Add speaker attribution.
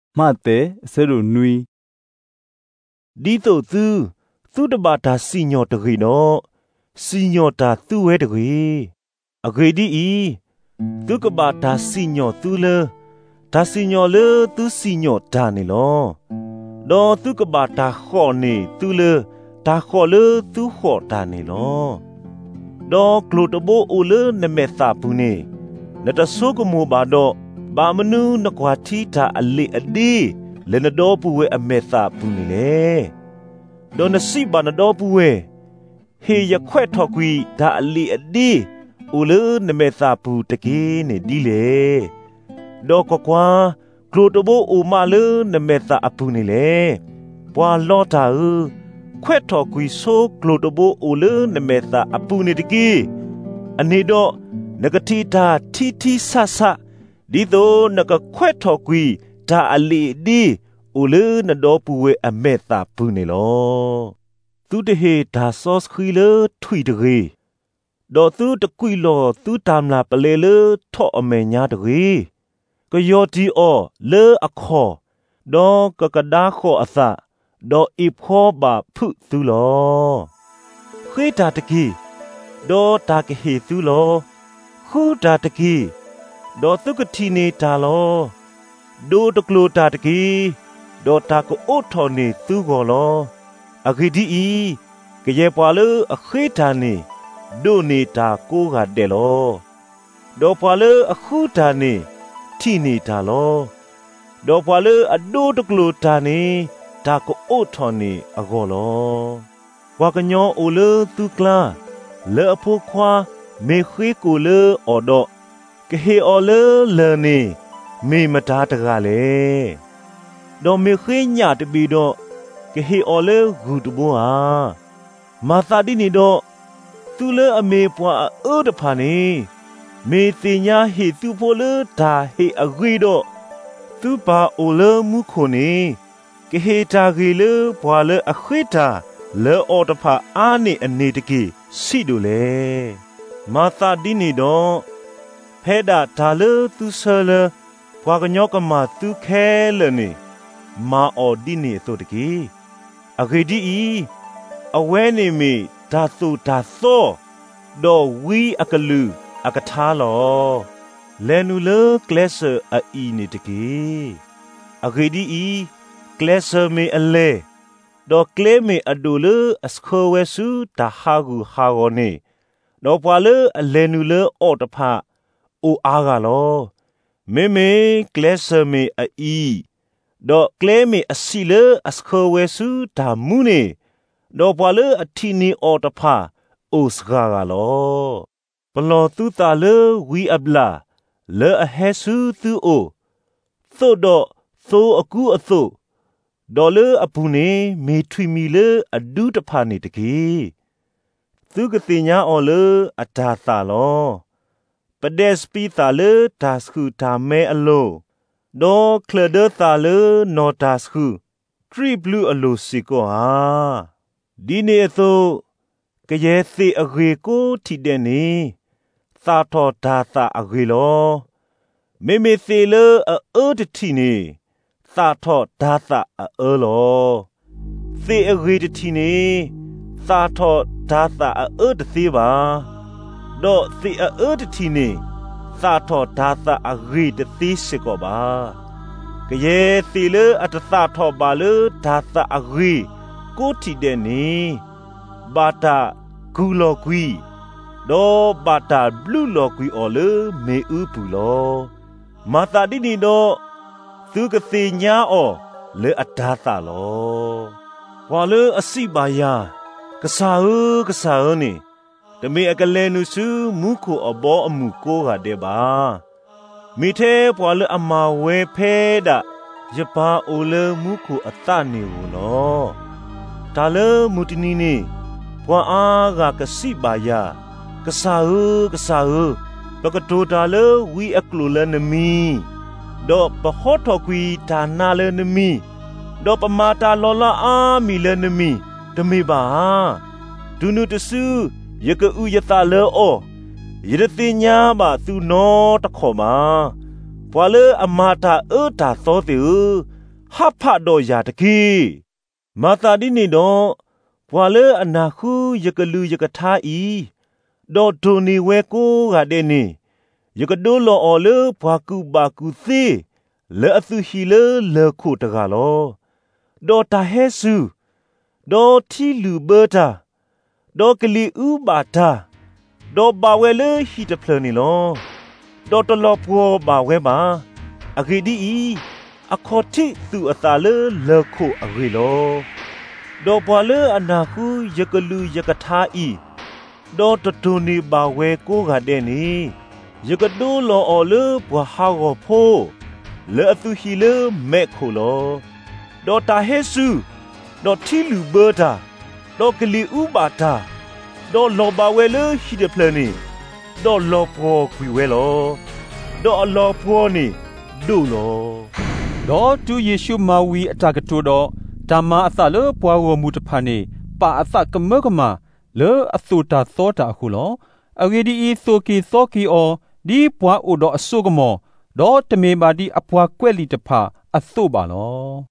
Speaker 1: 马得塞鲁女。
Speaker 2: ဒီတော့သူတဘာတာစီညောတကြီးနော်စီညောတာသူ့ဝဲတကြီးအဂေဒီဤသူကဘာတာစီညောသူလေဒါစီညောလေသူစီညောတာနေလောဒေါ်သူကဘာတာခေါ်နေသူလေဒါခေါ်လေသူခေါ်တာနေလောဒေါ်ကလိုတဘိုအိုလေနမေသာပူနေနတဆုကမောဘာတော့ဘာမနုနကွာတီတာအလေအဒီလေနဒေါ်ပူဝဲအမေသာပူနေလေဒေါ်နစီဘာနဒေါ်ပူဝဲဟေရခွဲ့ထော်ကွီဒါအလေအဒီအိုလေနမေသာပူတကေနေဒီလေဒေါ်ကွာကလိုတဘိုအိုမာလေနမေသာအပူနေလေပွာလောတာခွဲ့ထော်ကွီဆိုကလိုတဘိုအိုလေနမေသာအပူနေတကေအနေတော့နဂတိတာတီဆဆဒီတော့နကခွဲ့ထော်ကွီဒါအလီဒီအိုလေနဒေါ်ပူဝဲအမေတာပူနေလောသူတဟေဒါဆော့စခီလေထွီတရေဒေါ်သူတကွီလောသူတမ်လာပလေလေထော့အမေညာတရေကယောတီအောလေအခေါ်ဒေါ်ကကဒါခေါ်အသဒေါ်အိဖောဘာဖုသူလောခေတာတကီဒေါ်တာကဟေသူလောခုတာတကီဒေါ်သူကတီနေတာလောဒိုတကလိုတာတကီဒေါ်တာကိုအိုထော်နေသူကောလောအဂိဒီဤကရေပွာလအခေတာနေဒိုနေတာကိုကတဲ့လောဒေါ်ပွာလအခုတာနေတီနေတာလောဒေါ်ပွာလအဒိုတကလိုတာနေတာကိုအိုထော်နေအကောလောဝါကညောအိုလသူကလာလေအဖို့ခွာမေခွေးကိုလေအော်တော့ကဟေအော်လေနေမေမတာတကလေဒေါ်မေခွေးညတပီတော့ကဟေအော်လေဂူတဘောဟာမာသာဒီနေတော့သူလေအမေပွားအိုးတဖာနေမေတင်ညာဟေသူဖို့လေဒါဟေအဂွေတော့သူပါအိုလေမှုခုနေကဟေတာဂီလေဘွာလေအခွေတာလေအော်တဖာအားနေအနေတကေစီတို့လေမာသာဒီနေတော့ဖဲဒါဒါလေသူဆလဘွာကညောကမာသူခဲလေနေမာအော်ဒီနေဆိုတကေအဂေဒီဤအဝဲနေမီဒါသူဒါသောဒေါ်ဝီအကလူအကထားလောလဲနူလေကလက်ဆာအီနေတကေအဂေဒီဤကလက်ဆာမေအလေဒေါ်ကလေမေအဒူလေအစခိုဝဲဆူဒါဟာဂူဟာဂောနေဒေါ်ပွာလေအလဲနူလေအော်တဖာအိုအားကလောမေကလက်ဆာမေအီဒေါ်ကလေမေအစီလေအစခိုဝဲဆူဒါမူနေဒေါ်ပွာလေအထီနီအော်တဖာအိုစကာကလောပလောသူတာလေဝီအဘလာလေအဟဲဆူသူအိုသို့တော့သို့အကူအသို့ဒေါ်လေအပူနေမေထွီမီလေအဒူးတဖာနေတကေသူကတိညာအော်လေအတာသာလောပဒက်စပီသာလေဒါစခုတာမဲအလိုဒေါ်ကလဒသာလေနော်ဒါစခုထရီဘလူးအလိုစီကောဟာဒီနေသို့ကရဲသေအဂေကိုထီတဲ့နေသာထောဒါသာအဂေလောမေသေလေအိုတတီနေသာထောဒါသာအောလောသေအဂေတတီနေသာထောဒါသာအောတသေးပါဒေါ်သေအောတတီနေသာထောဒါသာအဂေတသေးစကောပါကရဲသေလေအတသာထောပါလေဒါသာအဂေကိုတီတဲ့နေဘာတာဂူလောကွီဒေါ်ဘာတာဘလူးလောကွီအော်လေမေဥပူလောမာတာဒီနီတော့သူကတိညာအော်လေအဒါတာလောဘွာလေအစိပါယာကစားနေတမေအကလဲနုစုမူခုအဘောအမှုကိုကတဲ့ပါမိသေးဘွာလေအမဝဲဖဲတာရပါအိုလေမူခုအတနေဘူးနော်ဒါလေမူတနီနေဘွာအားကကစိပါယာကစားဘကတိုတာလေဝီအကလူလနမီဒေါ်ပဟောထောကွီဒါနာလနမီဒေါ်ပမာတာလောလာအာမီလနမီတမေပါဒုနုတဆူယကဥယတာလေအောယရတိညာပါသူနောတခေါ်မှာဘွာလေအမာတာတာသောတေฮับพะดอยาตะกีมาตาดินี่ดอปวาเลอนาคูยกะลือยกะทาอีดอโทนีเวโกกะเดนี่ยกะโดลออเลปวากูบากูซีเลอสุฮีเลเลโคตะกาลอดอตาเฮซูดอทีลูเบอร์ตาดอกลีอูบาตาดอบาเวเลฮีตะเพลนี่ลอดอตลอปัวบาเวบาอะกีดีอีอะคอติสุอะตาเลโคอะกีลอดอปวาเลอนาคูยกะลูยกะทาอีดอตโตนีบาเวโกกะเดนี่ยกะโดลออเลปวาฮากอโพเลอตุฮีเลเมโคโลดอตาเฮซูดอทีลูเบอร์ตาดอกลีอูบาตาดอลอบาเวเลฮีเดเพลนี่ดอลอปอคุยเวโลดอลอปอนี่ดูโล
Speaker 3: ดอตูเยซูมาวีอตากะตูดอตามาอะตะเลปวาวมูตะพานีปาอะตะกะมะกะมาเลอสุตาโซตาคูลออะเวดีอีโซกีโซกีออดีปวาอุดออสุกมอดอตะเมบาดีอะปวาကွက်လီတဖာအသုပါလော